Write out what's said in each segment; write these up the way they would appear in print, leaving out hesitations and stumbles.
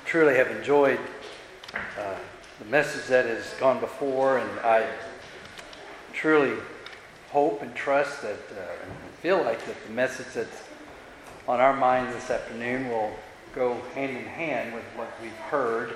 truly have enjoyed the message that has gone before, and I truly hope and trust that and feel like that the message that's on our minds this afternoon will go hand in hand with what we've heard.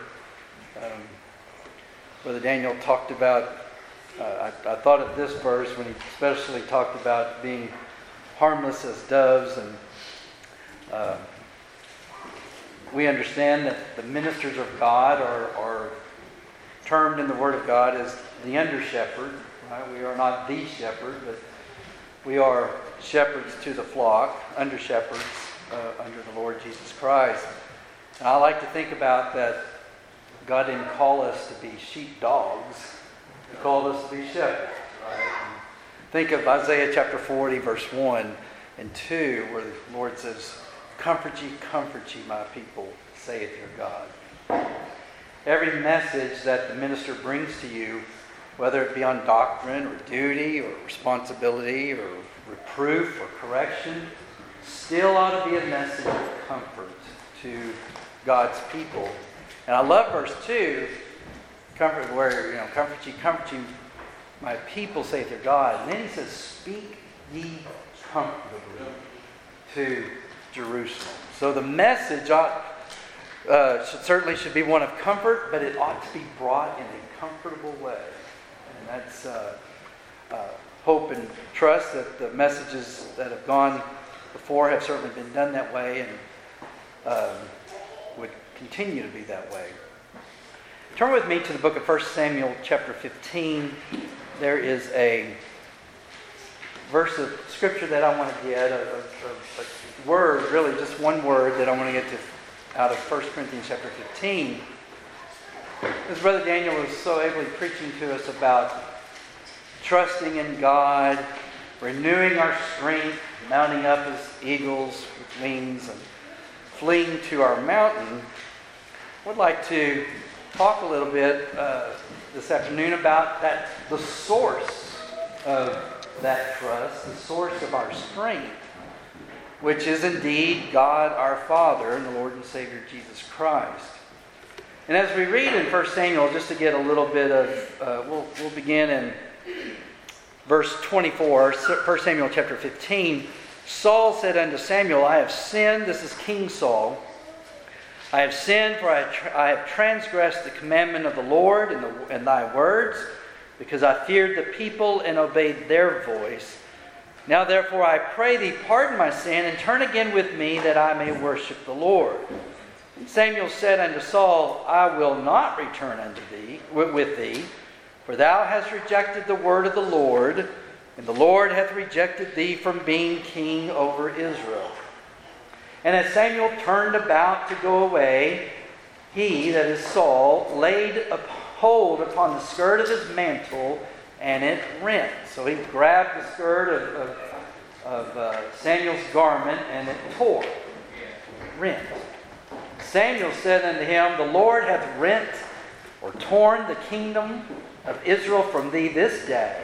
Brother Daniel talked about, I thought of this verse when he especially talked about being harmless as doves, and we understand that the ministers of God are termed in the Word of God as the under-shepherd. Right? We are not the shepherd, but we are shepherds to the flock, under-shepherds under the Lord Jesus Christ. And I like to think about that God didn't call us to be sheepdogs. He called us to be shepherds. Right? Think of Isaiah chapter 40, verse 1 and 2, where the Lord says, comfort ye, my people, saith your God. Every message that the minister brings to you, whether it be on doctrine or duty or responsibility or reproof or correction, still ought to be a message of comfort to God's people. And I love verse 2, comfort ye, my people, saith your God. And then he says, speak ye comfortably to Jerusalem. So the message should be one of comfort, but it ought to be brought in a comfortable way. And that's hope and trust that the messages that have gone before have certainly been done that way and would continue to be that way. Turn with me to the book of 1 Samuel chapter 15. There is a verse of scripture that I want to get, a word, really just one word that I want to get to out of 1 Corinthians chapter 15. As Brother Daniel was so ably preaching to us about trusting in God, renewing our strength, mounting up as eagles with wings, and fleeing to our mountain, I would like to talk a little bit this afternoon about the source of that trust, the source of our strength, which is indeed God our Father and the Lord and Savior Jesus Christ. And as we read in 1 Samuel, just to get a little bit of, we'll begin in verse 24, 1 Samuel chapter 15. Saul said unto Samuel, I have sinned, this is King Saul, I have sinned, for I have transgressed the commandment of the Lord and thy words, because I feared the people and obeyed their voice. Now therefore I pray thee, pardon my sin, and turn again with me, that I may worship the Lord. And Samuel said unto Saul, I will not return unto thee with thee, for thou hast rejected the word of the Lord, and the Lord hath rejected thee from being king over Israel. And as Samuel turned about to go away, he, that is Saul, laid a hold upon the skirt of his mantle, and it rent. So he grabbed the skirt of Samuel's garment, and it tore. Rent. Samuel said unto him, the Lord hath rent or torn the kingdom of Israel from thee this day,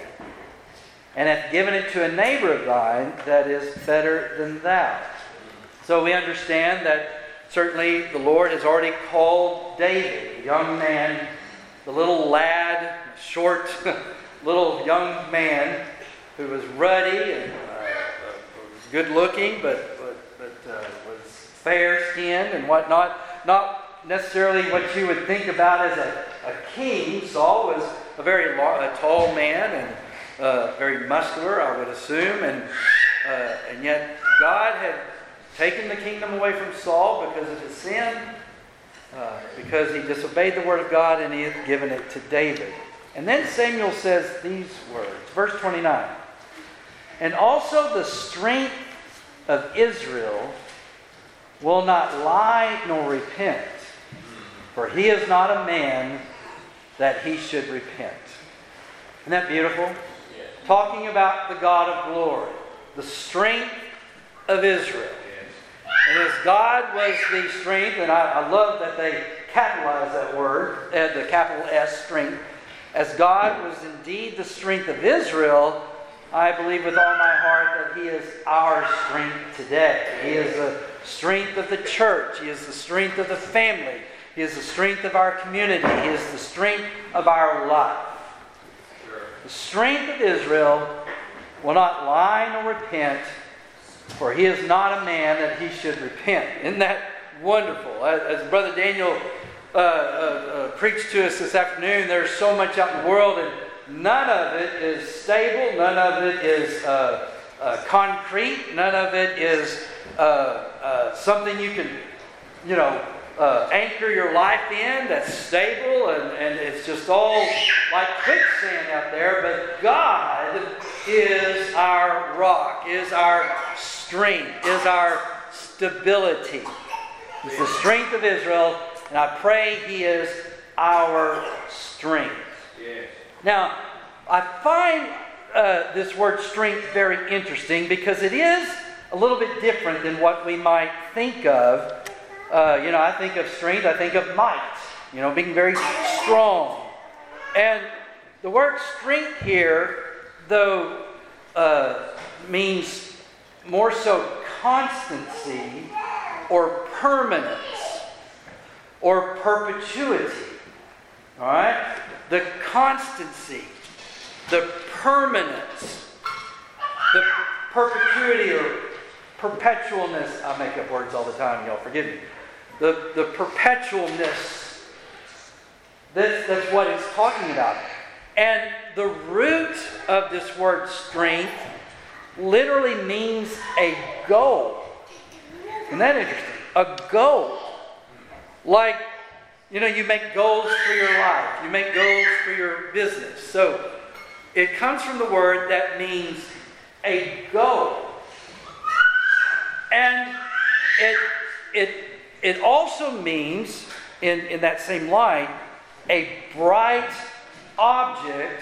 and hath given it to a neighbor of thine that is better than thou. So we understand that certainly the Lord has already called David, a young man, the little lad, short little young man who was ruddy and was good looking, but was fair-skinned and whatnot. Not necessarily what you would think about as a king. Saul was a very tall man and very muscular, I would assume, and yet God had taken the kingdom away from Saul because of his sin, because he disobeyed the word of God, and he had given it to David. And then Samuel says these words, verse 29, and also the strength of Israel will not lie nor repent, for he is not a man that he should repent. Isn't that beautiful? Yes. Talking about the God of glory, the strength of Israel. And as God was the strength, and I love that they capitalize that word, the capital S, strength. As God was indeed the strength of Israel, I believe with all my heart that He is our strength today. He is the strength of the church. He is the strength of the family. He is the strength of our community. He is the strength of our life. The strength of Israel will not lie nor repent, for he is not a man that he should repent. Isn't that wonderful? As Brother Daniel preached to us this afternoon, there's so much out in the world, and none of it is stable. None of it is concrete. None of it is something you can, anchor your life in that's stable, and it's just all like quicksand out there. But God is our rock, is our strength, is our stability. He's the strength of Israel, and I pray He is our strength. Yes. Now, I find this word strength very interesting because it is a little bit different than what we might think of. I think of strength, I think of might, being very strong. And the word strength here, though, means more so constancy or permanence or perpetuity. All right? The constancy, the permanence, the perpetuity or perpetualness. I make up words all the time, y'all forgive me. The perpetualness, that's what it's talking about. And the root of this word strength literally means a goal. Isn't that interesting? A goal. Like, you make goals for your life. You make goals for your business. So, it comes from the word that means a goal. And it also means, in that same light, a bright object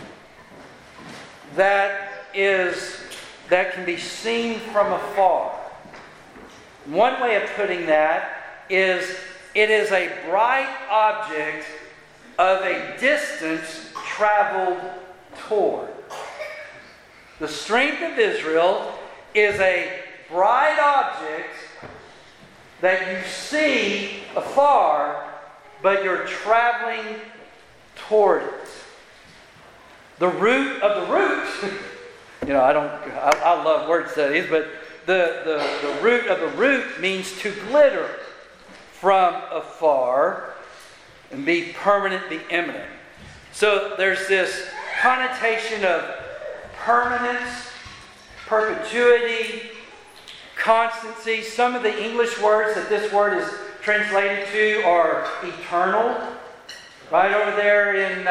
that can be seen from afar. One way of putting that is it is a bright object of a distance traveled toward. The strength of Israel is a bright object that you see afar, but you're traveling toward it. The root of the root. I love word studies, but the root of the root means to glitter from afar and be permanent, be imminent. So there's this connotation of permanence, perpetuity, constancy. Some of the English words that this word is translated to are eternal. Right over there in,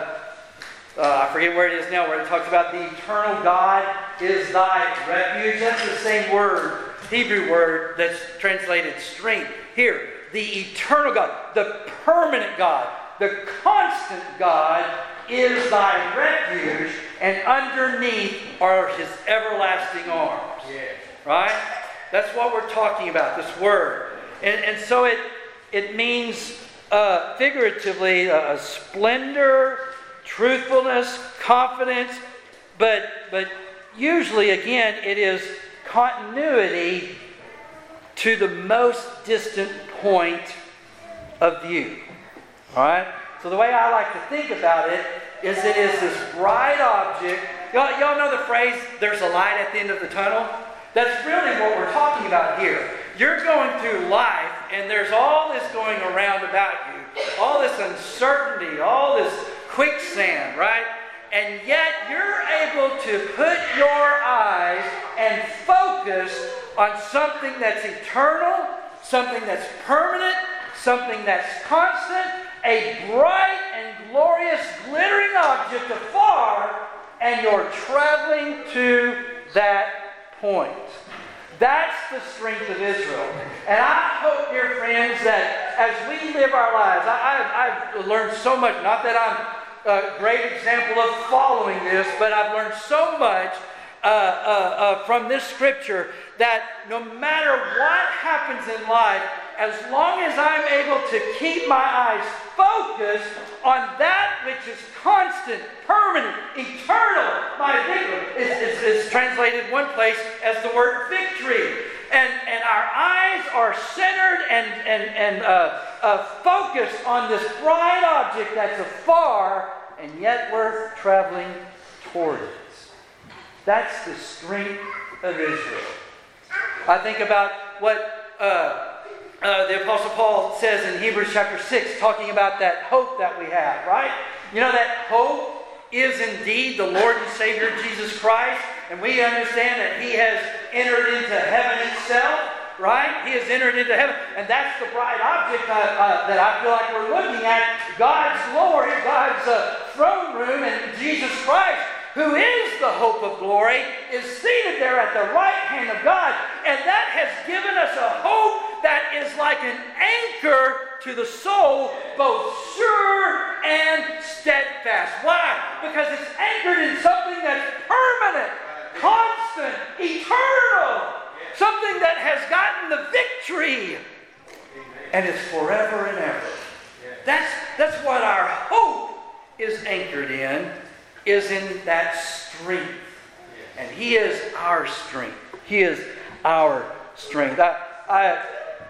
I forget where it is now, where it talks about the eternal God is thy refuge. That's the same word, Hebrew word, that's translated strength. Here, the eternal God, the permanent God, the constant God is thy refuge, and underneath are His everlasting arms. Yeah. Right? That's what we're talking about, this word. And so it means figuratively a splendor, truthfulness, confidence, but usually, again, it is continuity to the most distant point of view. All right? So the way I like to think about it is it is this bright object. Y'all know the phrase, there's a light at the end of the tunnel? That's really what we're talking about here. You're going through life, and there's all this going around about you. All this uncertainty, all this quicksand, right? And yet you're able to put your eyes and focus on something that's eternal, something that's permanent, something that's constant, a bright and glorious glittering object afar, and you're traveling to that point. That's the strength of Israel. And I hope, dear friends, that as we live our lives, I've learned so much, not that I'm a great example of following this, but I've learned so much from this scripture that no matter what happens in life, as long as I'm able to keep my eyes focused on that which is constant, permanent, eternal, my victory is translated one place as the word victory. And our eyes are centered and focused on this bright object that's afar, and yet we're traveling toward it. That's the strength of Israel. I think about what the Apostle Paul says in Hebrews chapter 6, talking about that hope that we have, right? You know, that hope is indeed the Lord and Savior Jesus Christ, and we understand that He has entered into heaven itself, right? He has entered into heaven, and that's the bright object that I feel like we're looking at. God's glory, God's throne room, and Jesus Christ, who is the hope of glory, is seated there at the right hand of God. And that has given us a hope that is like an anchor to the soul, both sure and steadfast. Why? Because it's anchored in something that's permanent, constant, eternal. Something that has gotten the victory. And it's forever and ever. That's what our hope is anchored in, is in that strength. And He is our strength. He is our strength. I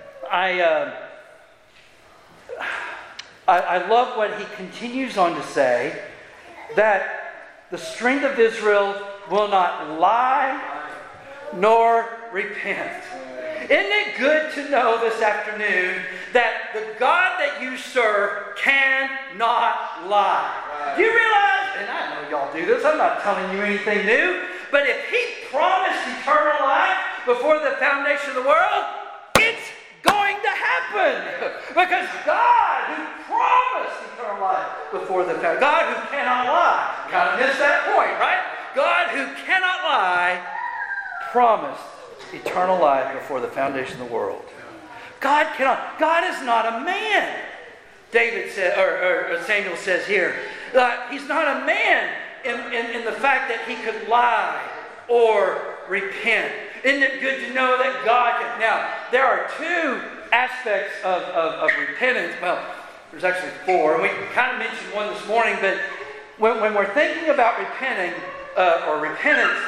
love what he continues on to say, that the strength of Israel will not lie nor repent. Isn't it good to know this afternoon that the God that you serve cannot lie? Do you realize, and I know y'all do this, I'm not telling you anything new, but if He promised eternal life before the foundation of the world, it's going to happen. Because God, who promised eternal life before the foundation, God who cannot lie, kind of missed that point, right? God who cannot lie promised eternal life before the foundation of the world. God cannot. God is not a man. David said, or Samuel says here, he's not a man in the fact that he could lie or repent. Isn't it good to know that God can? Now, there are two aspects of repentance. Well, there's actually four, and we kind of mentioned one this morning, but when we're thinking about repenting or repentance,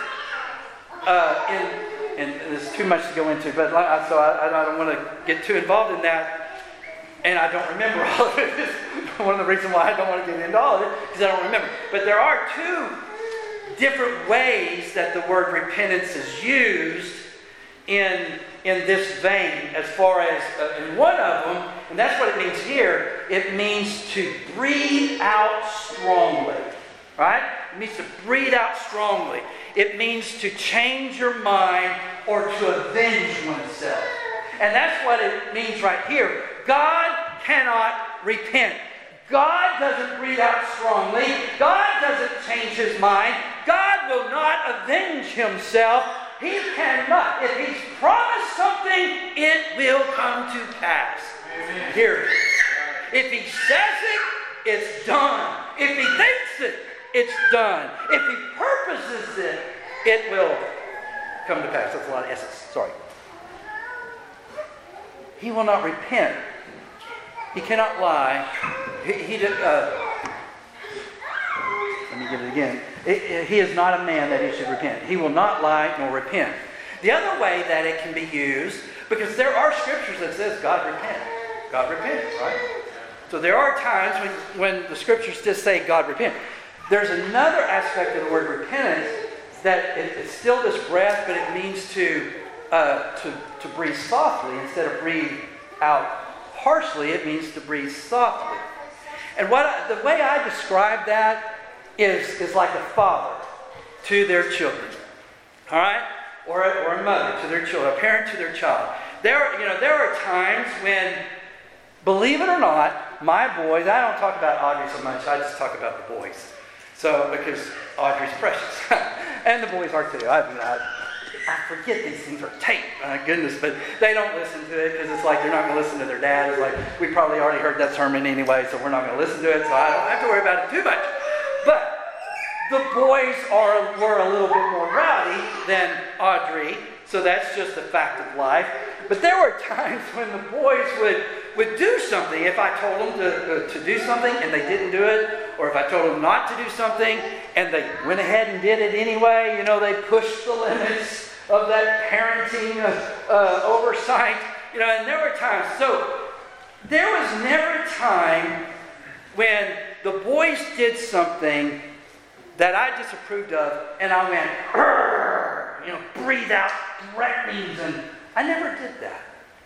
and there's too much to go into, but so I don't want to get too involved in that, and I don't remember all of it. One of the reasons why I don't want to get into all of it, because I don't remember. But there are two different ways that the word repentance is used in this vein, as far as in one of them, and that's what it means here. It means to breathe out strongly, right? It means to breathe out strongly. It means to change your mind or to avenge oneself. And that's what it means right here. God cannot repent. God doesn't breathe out strongly. God doesn't change His mind. God will not avenge Himself. He cannot. If He's promised something, it will come to pass. Amen. Period. If He says it, it's done. If He thinks it, it's done. If He purposes it, it will come to pass. That's a lot of S's. Sorry. He will not repent. He cannot lie. Let me get it again. He is not a man that he should repent. He will not lie nor repent. The other way that it can be used, because there are scriptures that says God repent. God repent, right? So there are times when the scriptures just say God repent. There's another aspect of the word repentance that it's still this breath, but it means to breathe softly instead of breathe out harshly. It means to breathe softly. And the way I describe that is like a father to their children, all right, or a mother to their children, a parent to their child. There are times when, believe it or not, my boys. I don't talk about Audrey so much. I just talk about the boys. So, because Audrey's precious. And the boys are too. I forget these things are taped, my goodness, but they don't listen to it because it's like they're not going to listen to their dad. It's like, we probably already heard that sermon anyway, so we're not going to listen to it, so I don't have to worry about it too much. But the boys were a little bit more rowdy than Audrey, so that's just a fact of life. But there were times when the boys would do something. If I told them to do something and they didn't do it, or if I told them not to do something and they went ahead and did it anyway, they pushed the limits of that parenting oversight. And there were times. So there was never a time when the boys did something that I disapproved of, and I went, "Arr!" breathe out threatenings, and I never did that.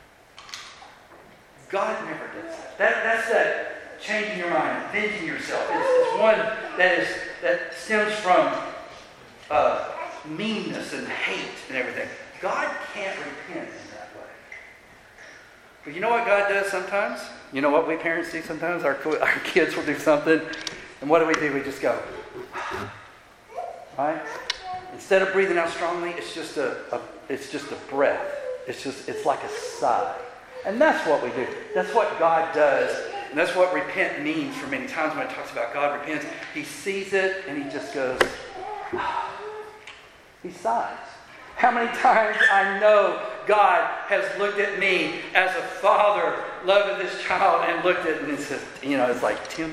God never does that. That's that changing your mind, avenging yourself. It's one that stems from meanness and hate and everything. God can't repent in that way. But you know what God does sometimes? You know what we parents do sometimes? Our kids will do something, and what do? We just go, right? Instead of breathing out strongly, it's just a breath. It's like a sigh. And that's what we do. That's what God does. And that's what repent means for many times when it talks about God repents. He sees it and he just goes, he sighs. How many times I know God has looked at me as a father loving this child and looked at it and says, it's like, Tim.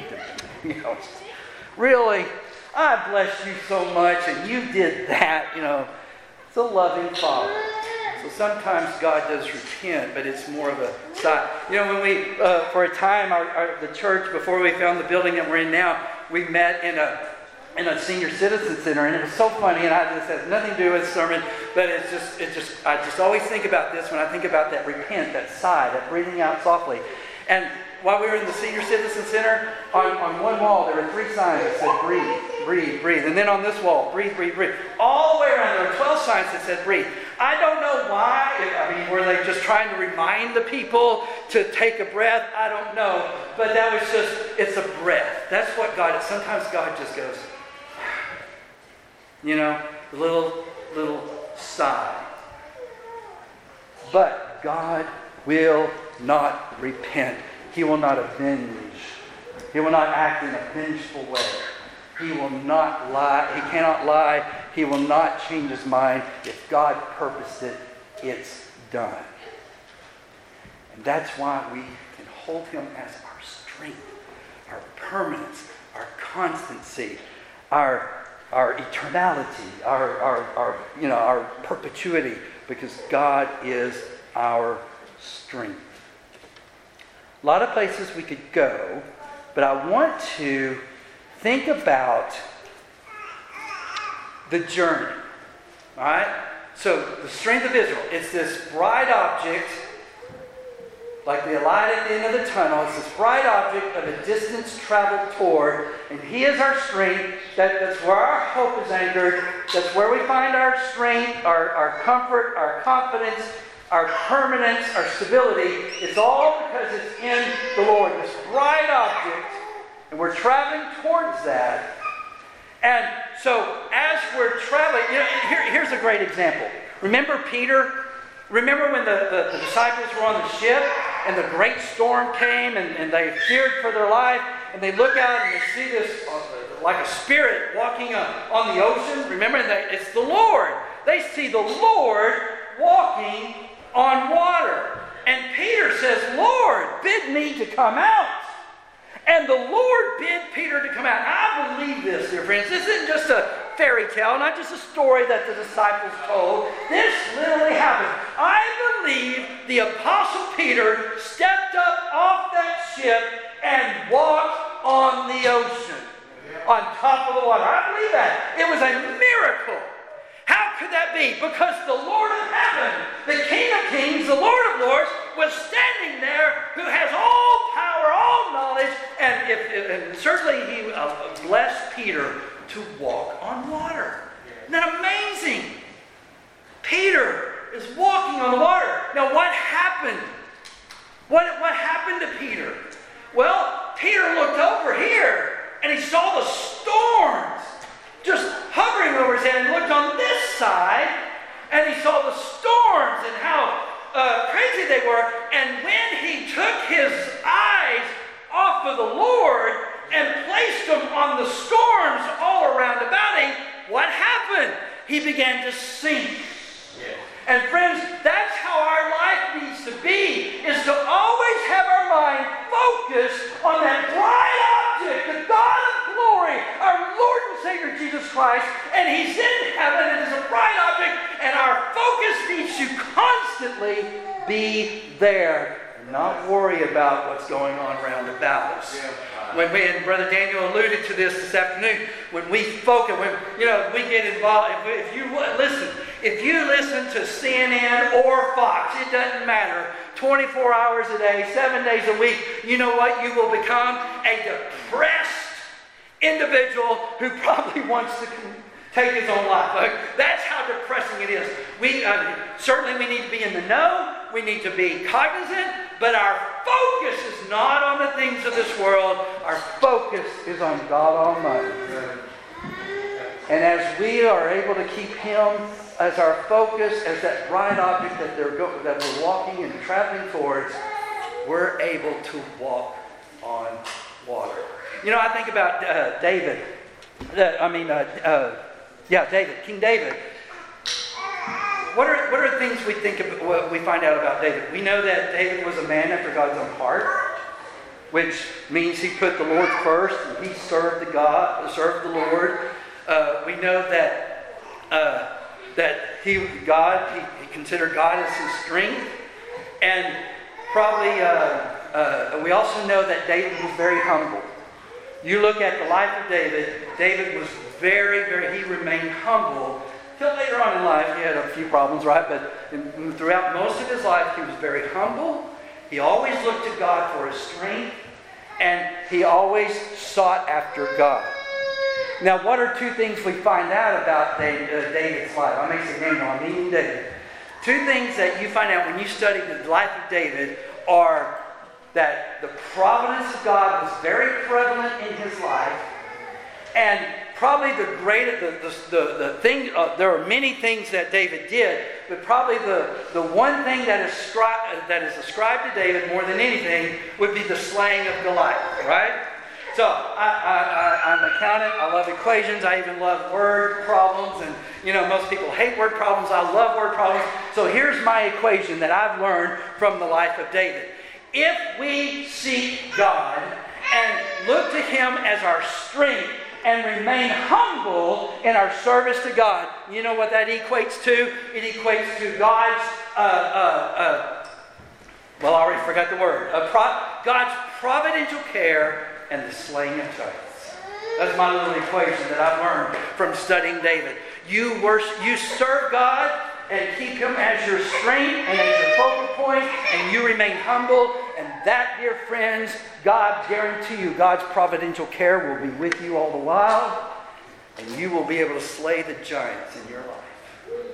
Really? I blessed you so much and you did that. It's a loving father. So sometimes God does repent, but it's more of a sigh. When we, for a time, the church, before we found the building that we're in now, we met in a senior citizen center, and it was so funny, and this has nothing to do with sermon, but I just always think about this when I think about that repent, that sigh, that breathing out softly. And while we were in the senior citizen center, on one wall there were 3 signs that said breathe, breathe, breathe. And then on this wall, breathe, breathe, breathe. All the way around there were 12 signs that said breathe. I don't know why. Were they just trying to remind the people to take a breath? I don't know. But that was it's a breath. That's what God is. Sometimes God just goes, a little sigh. But God will not repent. He will not avenge. He will not act in a vengeful way. He will not lie. He cannot lie. He will not change his mind. If God purposed it, it's done. And that's why we can hold him as our strength, our permanence, our constancy, our eternality, our perpetuity, because God is our strength. A lot of places we could go, but I want to think about the journey. All right? So the strength of Israel, it's this bright object, like the light at the end of the tunnel. It's this bright object of a distance traveled toward, and he is our strength. That's where our hope is anchored. That's where we find our strength, our comfort, our confidence, our permanence, our stability. It's all because it's in the Lord. This bright object, and we're traveling towards that. And so as we're traveling, here's a great example. Remember Peter? Remember when the disciples were on the ship and the great storm came and they feared for their life, and they look out and they see this like a spirit walking on the ocean? Remember, it's the Lord. They see the Lord walking on water. And Peter says, "Lord, bid me to come out." And the Lord bid Peter to come out. And I believe this, dear friends. This isn't just a fairy tale, not just a story that the disciples told. This literally happened. I believe the Apostle Peter stepped up off that ship and walked on the ocean, on top of the water. I believe that. It was a miracle. How could that be? Because the Lord of heaven, the King of kings, the Lord of lords, was standing there, who has all power, all knowledge, and certainly he blessed Peter to walk on water. Isn't that amazing? Peter is walking on the water. Now what happened? What happened to Peter? Well, Peter looked over here and he saw the storms just hovering over his head, and looked on this side, and he saw the storms and how crazy they were. And when he took his eyes off of the Lord and placed them on the storms all around about him, what happened? He began to sink. Yeah. And friends, that's how our life to be is to always have our mind focused on that bright object, the God of glory, our Lord and Savior Jesus Christ, and He's in heaven and is a bright object, and our focus needs to constantly be there and not worry about what's going on around about us. And Brother Daniel alluded to this afternoon, when we focus, we get involved, if you listen to CNN or Fox, it doesn't matter, 24 hours a day, 7 days a week, you know what? You will become a depressed individual who probably wants to take his own life. That's how depressing it is. Certainly we need to be in the know. We need to be cognizant. But our focus is not on the things of this world. Our focus is on God Almighty. And as we are able to keep Him as our focus, as that bright object that we're walking and traveling towards, we're able to walk on water. I think about David. David, King David. What are things we think of, what we find out about David? We know that David was a man after God's own heart, which means he put the Lord first and he served the Lord. We know that he considered God as his strength, and probably we also know that David was very humble. You look at the life of David. David was he remained humble. Till later on in life, he had a few problems, right? But throughout most of his life, he was very humble. He always looked to God for his strength. And he always sought after God. Now, what are two things we find out about David's life? I may say Daniel, I'm meaning David. Two things that you find out when you study the life of David are that the providence of God was very prevalent in his life. And probably the thing, there are many things that David did, but probably the one thing that is ascribed to David more than anything would be the slaying of Goliath, right? So I'm an accountant. I love equations. I even love word problems. And most people hate word problems. I love word problems. So here's my equation that I've learned from the life of David. If we seek God and look to Him as our strength, and remain humble in our service to God. You know what that equates to? It equates to God's, I already forgot the word. God's providential care and the slaying of giants. That's my little equation that I've learned from studying David. You serve God and keep Him as your strength and as your focal point, and you remain humble. And that, dear friends, God guarantee you, God's providential care will be with you all the while, and you will be able to slay the giants in your life.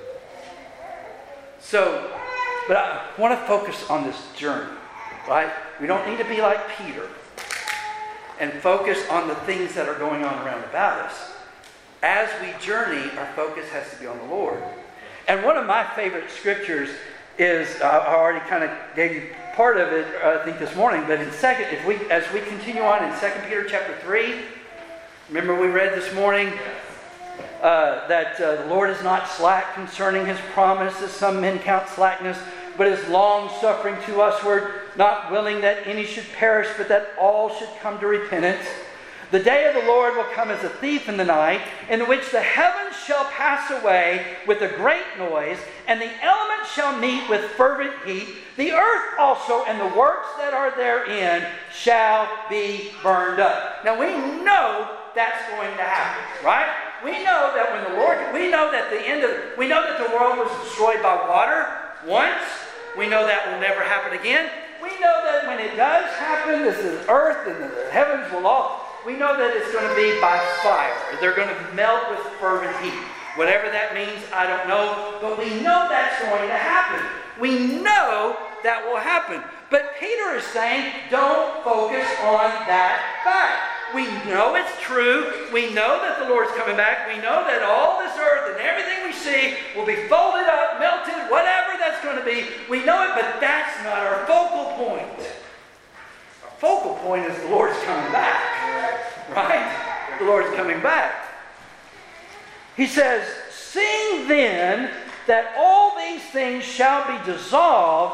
So, but I want to focus on this journey, right? We don't need to be like Peter and focus on the things that are going on around about us. As we journey, our focus has to be on the Lord. And one of my favorite scriptures is, I already kind of gave you part of it, I think, this morning, but as we continue on in 2 Peter chapter 3, remember we read this morning that the Lord is not slack concerning His promise, as some men count slackness, but is long-suffering to usward, not willing that any should perish, but that all should come to repentance. The day of the Lord will come as a thief in the night, in which the heavens shall pass away with a great noise, and the elements shall meet with fervent heat. The earth also and the works that are therein shall be burned up. Now we know that's going to happen, right? We know that we know that the world was destroyed by water once. We know that will never happen again. We know that when it does happen, this is earth and the heavens will all. We know that it's going to be by fire. They're going to melt with fervent heat. Whatever that means, I don't know. But we know that's going to happen. We know that will happen. But Peter is saying, don't focus on that fact. We know it's true. We know that the Lord's coming back. We know that all this earth and everything we see will be folded up, melted, whatever that's going to be. We know it, but that's not our focal point. Our focal point is the Lord's coming back. Right? The Lord's coming back. He says, seeing then that all these things shall be dissolved,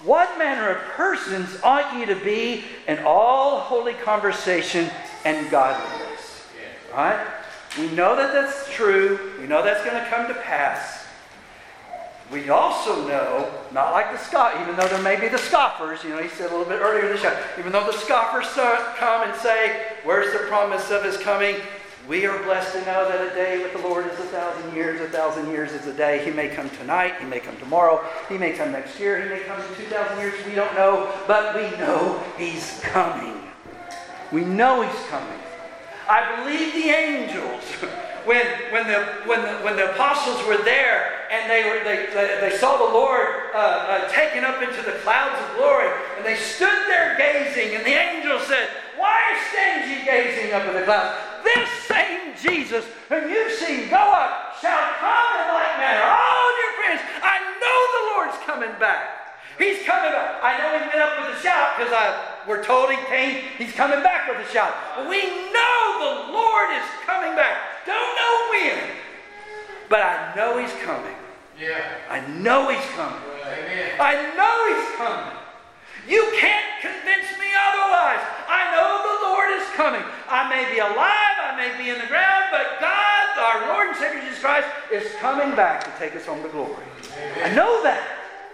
what manner of persons ought ye to be in all holy conversation and godliness? Right? We know that that's true. We know that's going to come to pass. We also know, not like the scoffers, even though there may be the scoffers, he said a little bit earlier in the show, even though the scoffers come and say, where's the promise of his coming? We are blessed to know that a day with the Lord is 1,000 years. 1,000 years is a day. He may come tonight. He may come tomorrow. He may come next year. He may come in 2,000 years. We don't know, but we know he's coming. We know he's coming. I believe the angels, when the apostles were there and they saw the Lord taken up into the clouds of glory, and they stood there gazing, and the angel said, "Why stand ye gazing up in the clouds? This same Jesus whom you've seen go up shall come in like manner." Oh, dear friends, I know the Lord's coming back. He's coming back. I know he went up with a shout because we're told he's coming back with a shout. But we know the Lord is coming back. Don't know when, but I know he's coming. Yeah. I know he's coming. Amen. I know he's coming. You can't convince me otherwise. I know the Lord is coming. I may be alive, I may be in the ground, but God, our Lord and Savior Jesus Christ, is coming back to take us home to glory. Amen. I know that.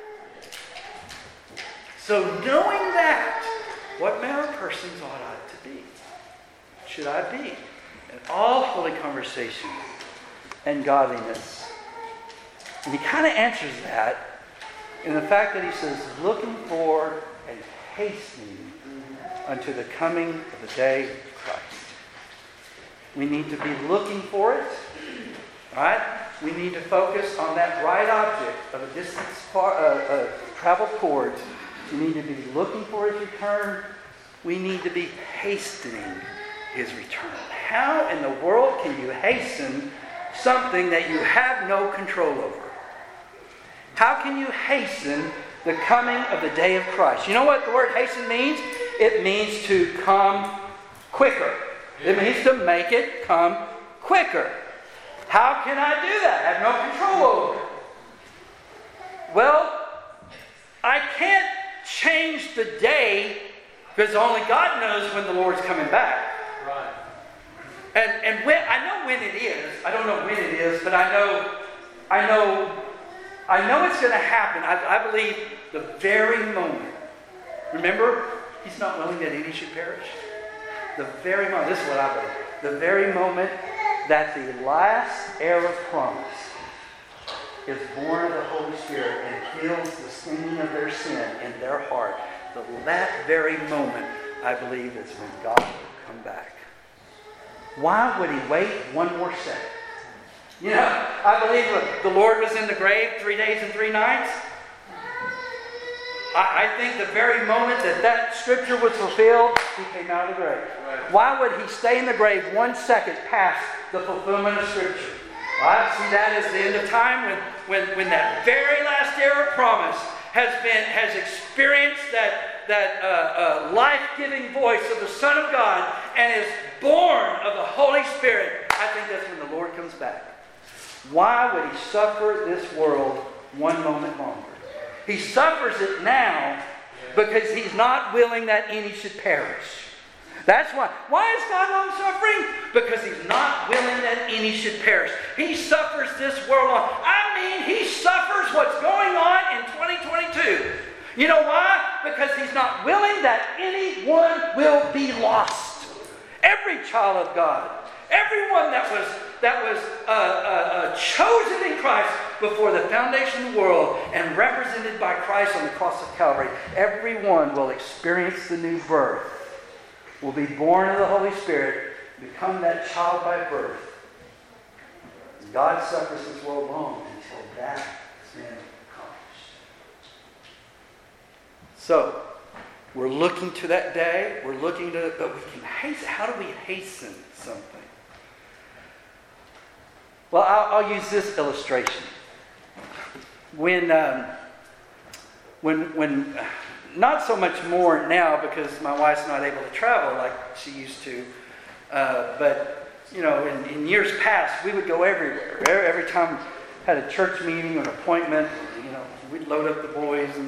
So knowing that, what manner of persons ought I to be? Should I be in all holy conversation and godliness? And he kind of answers that in the fact that he says, looking for and hastening unto the coming of the day of Christ. We need to be looking for it. Right? We need to focus on that bright object of a distance traveled towards. We need to be looking for his return. We need to be hastening his return. How in the world can you hasten something that you have no control over? How can you hasten the coming of the day of Christ? You know what the word hasten means? It means to come quicker. It means to make it come quicker. How can I do that? I have no control over it. Well, I can't change the day because only God knows when the Lord's coming back. Right. And when I know when it is. I don't know when it is, but I know it's going to happen. I believe the very moment. Remember, he's not willing that any should perish. The very moment. This is what I believe. The very moment that the last heir of promise is born of the Holy Spirit and heals the stinging of their sin in their heart. That very moment, I believe, is when God will come back. Why would he wait one more second? I believe the Lord was in the grave 3 days and 3 nights. I think the very moment that scripture was fulfilled, he came out of the grave. Right. Why would he stay in the grave 1 second past the fulfillment of scripture? I see that as the end of time when that very last heir of promise has experienced that life-giving voice of the Son of God and is born of the Holy Spirit. I think that's when the Lord comes back. Why would he suffer this world one moment longer? He suffers it now because he's not willing that any should perish. That's why. Why is God long suffering? Because he's not willing that any should perish. He suffers this world long. He suffers what's going on in 2022. You know why? Because he's not willing that anyone will be lost. Every child of God, everyone that was chosen in Christ before the foundation of the world and represented by Christ on the cross of Calvary, everyone will experience the new birth, will be born of the Holy Spirit, become that child by birth. God suffers this world long until that has been accomplished. So, we're looking to that day. We're looking to, but we can hasten. How do we hasten something? Well, I'll use this illustration. When not so much more now because my wife's not able to travel like she used to, but in years past we would go everywhere. Every time we had a church meeting or an appointment, we'd load up the boys and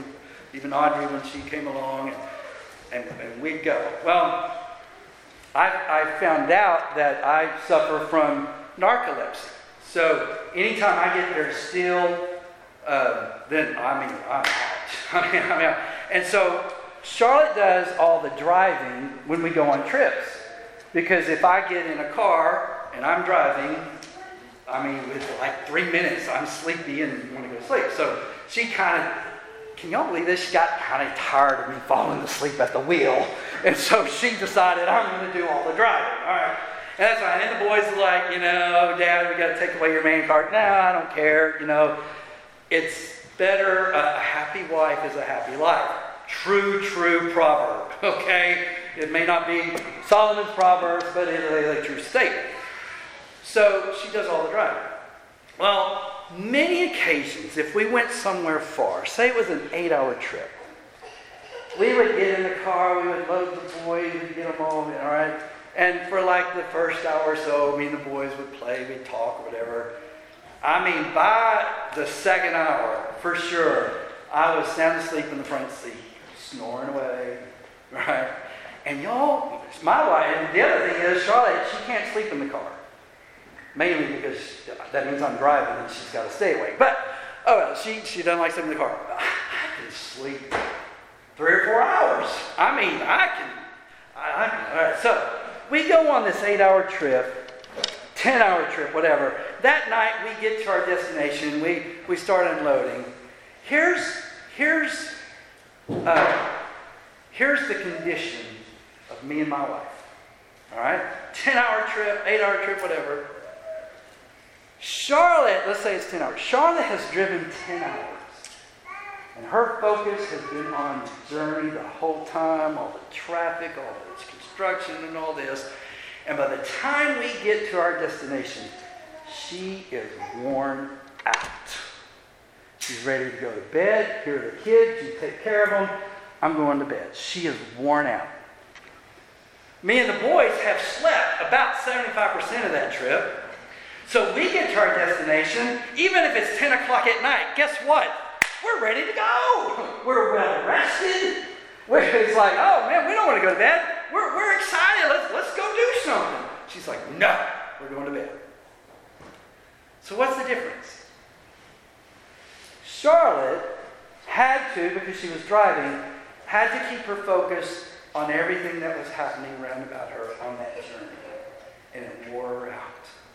even Audrey when she came along, and we'd go. Well, I found out that I suffer from narcolepsy. So anytime I get there still, then I'm out. I'm out. And so Charlotte does all the driving when we go on trips. Because if I get in a car and I'm driving, with like 3 minutes, I'm sleepy and want to go to sleep. So she can y'all believe this? She got kind of tired of me falling asleep at the wheel. And so she decided, I'm going to do all the driving. All right. And that's fine. And the boys are like, Dad, we got to take away your man card. No, I don't care. It's better, a happy wife is a happy life. True proverb. Okay? It may not be Solomon's Proverbs, but it is a true statement. So she does all the driving. Well, many occasions, if we went somewhere far, say it was an 8-hour trip, we would get in the car, we would load the boys, we'd get them all in, all right? And for like the first hour or so, me and the boys would play, we'd talk, or whatever. By the second hour, for sure, I was sound asleep in the front seat, snoring away, right? And y'all, my wife, and the other thing is, Charlotte, she can't sleep in the car. Mainly because that means I'm driving and she's got to stay awake. But, she doesn't like sleeping in the car. I can sleep 3 or 4 hours. I can. All right, so we go on this 8-hour trip, 10-hour trip, whatever. That night we get to our destination. We start unloading. Here's the condition of me and my wife. All right? 10-hour trip, 8-hour trip, whatever. Charlotte, let's say it's 10 hours. Charlotte has driven 10 hours. And her focus has been on the journey the whole time, all the traffic, all the construction and all this. And by the time we get to our destination, she is worn out. She's ready to go to bed. Here are the kids. You take care of them. I'm going to bed. She is worn out. Me and the boys have slept about 75% of that trip. So we get to our destination, even if it's 10 o'clock at night, guess what? We're ready to go. We're well rested. It's like, oh man, we don't want to go to bed. We're excited. Let's go do something. She's like, no, we're going to bed. So what's the difference? Charlotte had to, because she was driving, had to keep her focus on everything that was happening around about her on that journey. And it wore her out.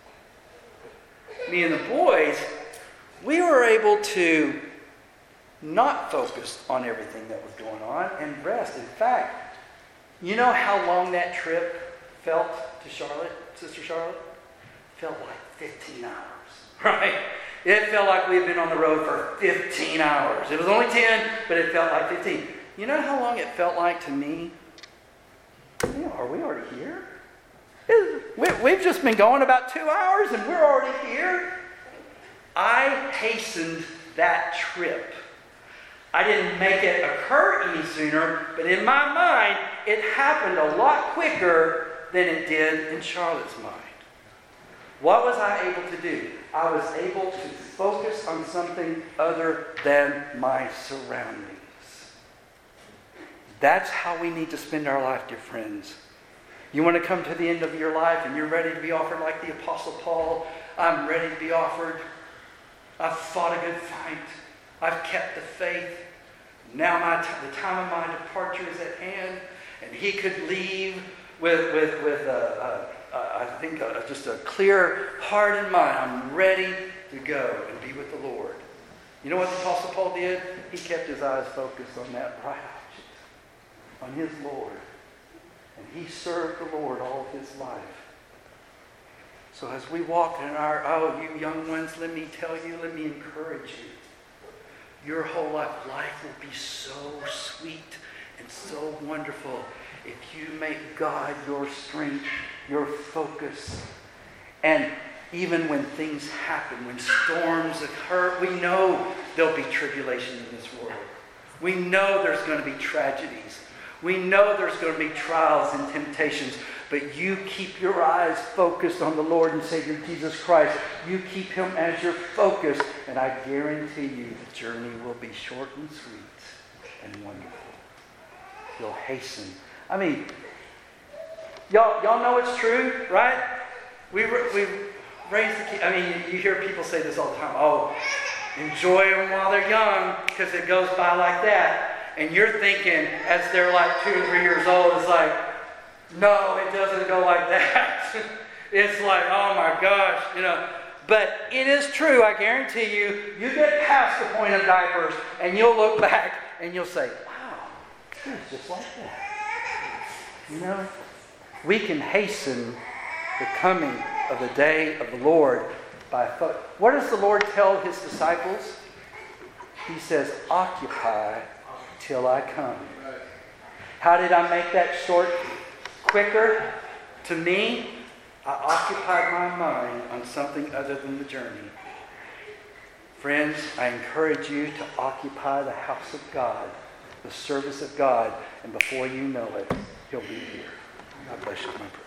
Me and the boys, we were able to not focus on everything that was going on and rest. In fact, you know how long that trip felt to Charlotte, Sister Charlotte? Felt like 15 hours, right? It felt like we had been on the road for 15 hours. It was only 10, but it felt like 15. You know how long it felt like to me? Are we already here? We've just been going about 2 hours and we're already here. I hastened that trip. I didn't make it occur any sooner, but in my mind, it happened a lot quicker than it did in Charlotte's mind. What was I able to do? I was able to focus on something other than my surroundings. That's how we need to spend our life, dear friends. You want to come to the end of your life and you're ready to be offered like the Apostle Paul. I'm ready to be offered. I've fought a good fight. I've kept the faith. Now the time of my departure is at hand. And he could leave with just a clear heart and mind. I'm ready to go and be with the Lord. You know what the Apostle Paul did? He kept his eyes focused on that bright object, on his Lord. And he served the Lord all of his life. So as we walk in you young ones, let me tell you, let me encourage you. Your whole life will be so sweet and so wonderful if you make God your strength, your focus. And even when things happen, when storms occur, we know there'll be tribulation in this world. We know there's going to be tragedies. We know there's going to be trials and temptations, but you keep your eyes focused on the Lord and Savior Jesus Christ. You keep him as your focus, and I guarantee you the journey will be short and sweet. and wonderful. He'll hasten. I mean, y'all know it's true, right? We raise the kids. I mean, you hear people say this all the time. Oh, enjoy them while they're young because it goes by like that. And you're thinking, as they're like 2 or 3 years old, it's like, no, it doesn't go like that. It's like, oh my gosh, But it is true, I guarantee you. You get past the point of diapers, and you'll look back, and you'll say, wow, it's just like that. We can hasten the coming of the day of the Lord by what does the Lord tell his disciples? He says, occupy till I come. How did I make that short quicker? To me, I occupied my mind on something other than the journey. Friends, I encourage you to occupy the house of God, the service of God, and before you know it, he'll be here. God bless you, my friend.